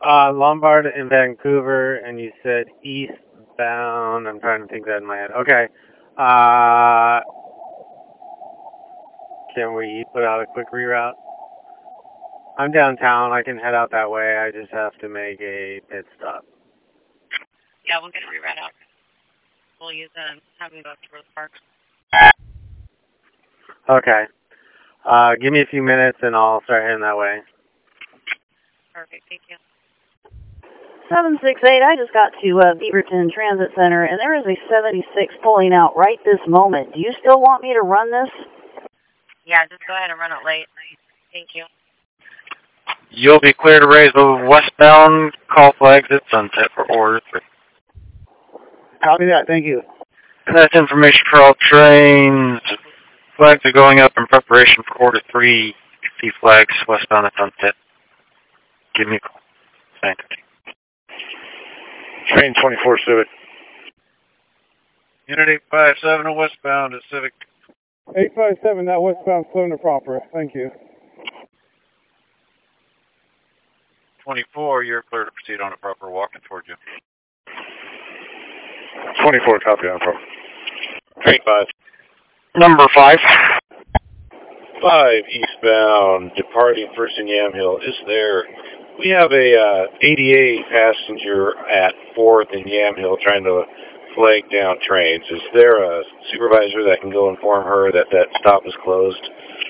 Lombard in Vancouver, and you said eastbound. I'm trying to think that in my head. Okay. Can we put out a quick reroute? I'm downtown. I can head out that way. I just have to make a pit stop. Yeah, we'll get a reroute out. We'll use have them go up to Rose Park. Okay. Give me a few minutes, and I'll start heading that way. Perfect. Thank you. 768, I just got to Beaverton Transit Center, and there is a 76 pulling out right this moment. Do you still want me to run this? Yeah, just go ahead and run it late. Thank you. You'll be clear to raise the westbound call flags at sunset for order 3. Copy that, thank you. That's information for all trains. Flags are going up in preparation for order 3. See flags westbound at sunset. Give me a call. Thank you. Train 24 Civic. Unit 857 westbound at Civic. 857, that westbound slow and proper. Thank you. 24, you're clear to proceed on a proper walking towards you. 24, copy on proper. Train 5. Number 5. 5 eastbound, departing first in Yamhill. Is there? We have a 88 passenger at 4th in Yamhill trying to flag down trains. Is there a supervisor that can go inform her that that stop is closed?